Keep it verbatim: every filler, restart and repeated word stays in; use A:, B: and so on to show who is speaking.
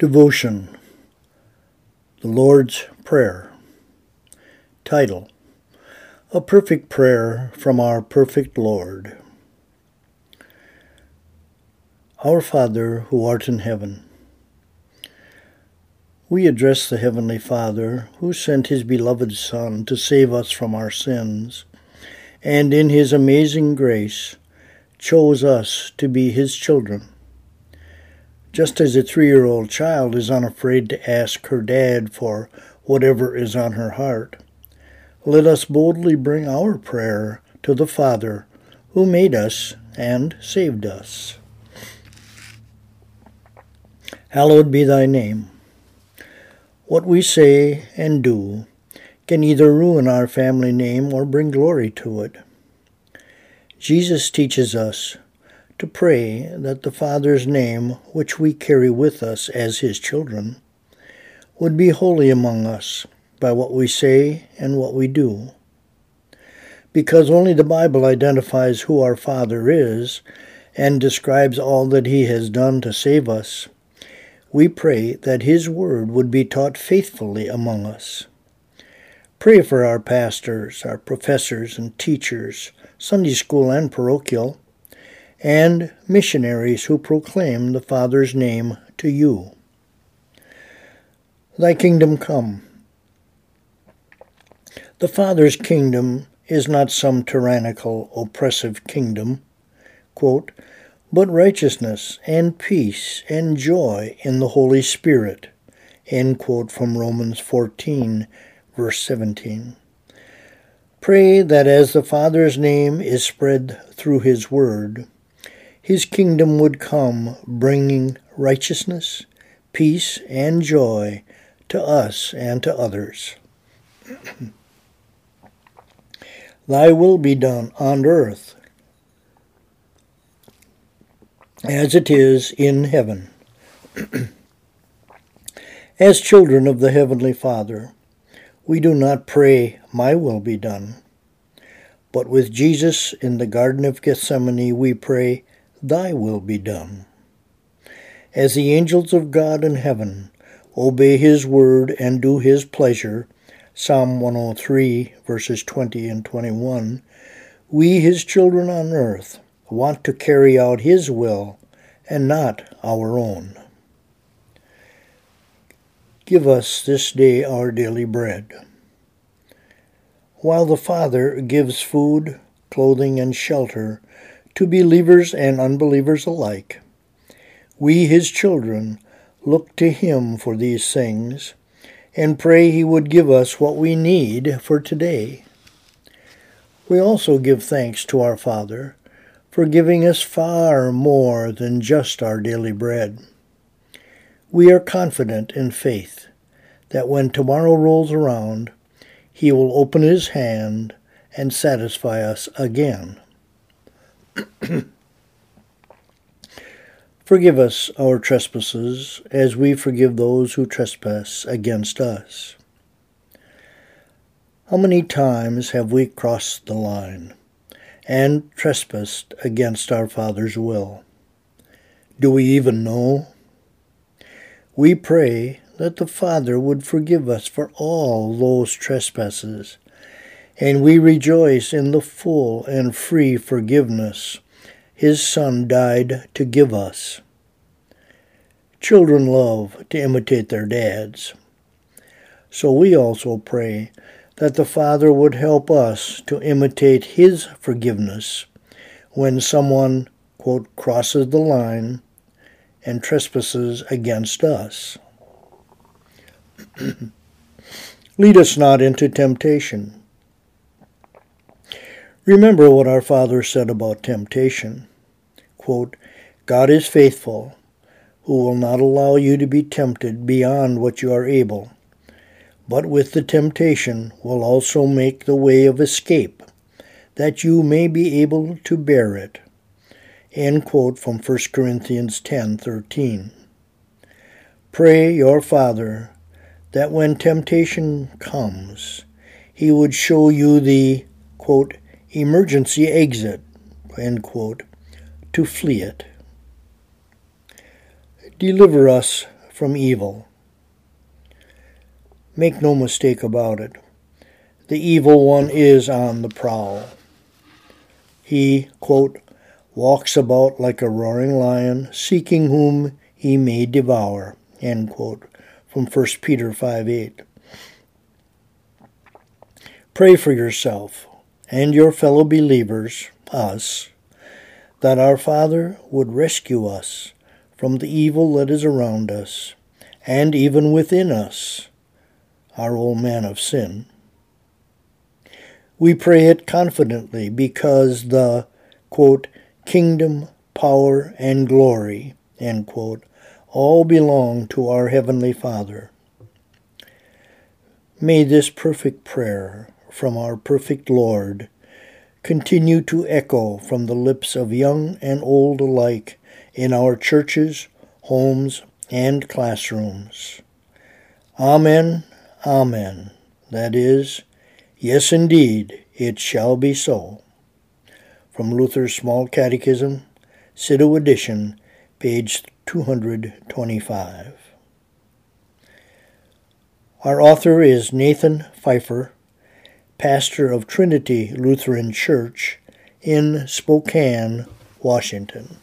A: Devotion, the Lord's Prayer. Title, A Perfect Prayer from Our Perfect Lord. Our Father, who art in heaven. We address the Heavenly Father, who sent his beloved Son to save us from our sins, and in his amazing grace chose us to be his children. Just as a three-year-old child is unafraid to ask her dad for whatever is on her heart, let us boldly bring our prayer to the Father who made us and saved us. Hallowed be thy name. What we say and do can either ruin our family name or bring glory to it. Jesus teaches us to pray that the Father's name, which we carry with us as his children, would be holy among us by what we say and what we do. Because only the Bible identifies who our Father is and describes all that he has done to save us, we pray that his word would be taught faithfully among us. Pray for our pastors, our professors and teachers, Sunday school and parochial, and missionaries who proclaim the Father's name to you. Thy kingdom come. The Father's kingdom is not some tyrannical, oppressive kingdom, quote, but righteousness and peace and joy in the Holy Spirit, end quote from Romans fourteen, verse seventeen. Pray that as the Father's name is spread through his word, his kingdom would come, bringing righteousness, peace, and joy to us and to others. Thy will be done on earth as it is in heaven. As children of the Heavenly Father, we do not pray, my will be done. But with Jesus in the Garden of Gethsemane, we pray, thy will be done. As the angels of God in heaven obey his word and do his pleasure, Psalm one oh three, verses twenty and twenty-one, we, his children on earth, want to carry out his will and not our own. Give us this day our daily bread. While the Father gives food, clothing, and shelter to believers and unbelievers alike, we, his children, look to him for these things and pray he would give us what we need for today. We also give thanks to our Father for giving us far more than just our daily bread. We are confident in faith that when tomorrow rolls around, he will open his hand and satisfy us again. Forgive us our trespasses, as we forgive those who trespass against us. How many times have we crossed the line and trespassed against our Father's will? Do we even know? We pray that the Father would forgive us for all those trespasses, and we rejoice in the full and free forgiveness his Son died to give us. Children love to imitate their dads, so we also pray that the Father would help us to imitate his forgiveness when someone, quote, crosses the line and trespasses against us. Lead us not into temptation. Remember what our Father said about temptation. Quote, God is faithful, who will not allow you to be tempted beyond what you are able, but with the temptation will also make the way of escape, that you may be able to bear it. End quote from First Corinthians ten thirteen. Pray your Father that when temptation comes, he would show you the, quote, emergency exit, end quote, to flee it. Deliver us from evil. Make no mistake about it. The evil one is on the prowl. He, quote, walks about like a roaring lion, seeking whom he may devour, end quote, from First Peter five eight. Pray for yourself and your fellow believers, us, that our Father would rescue us from the evil that is around us, and even within us, our old man of sin. We pray it confidently because the, quote, kingdom, power, and glory, end quote, all belong to our Heavenly Father. May this perfect prayer from our perfect Lord continue to echo from the lips of young and old alike in our churches, homes, and classrooms. Amen, amen. That is, yes indeed, it shall be so. From Luther's Small Catechism, Cito edition, page two hundred twenty-five. Our author is Nathan Pfeiffer, pastor of Trinity Lutheran Church in Spokane, Washington.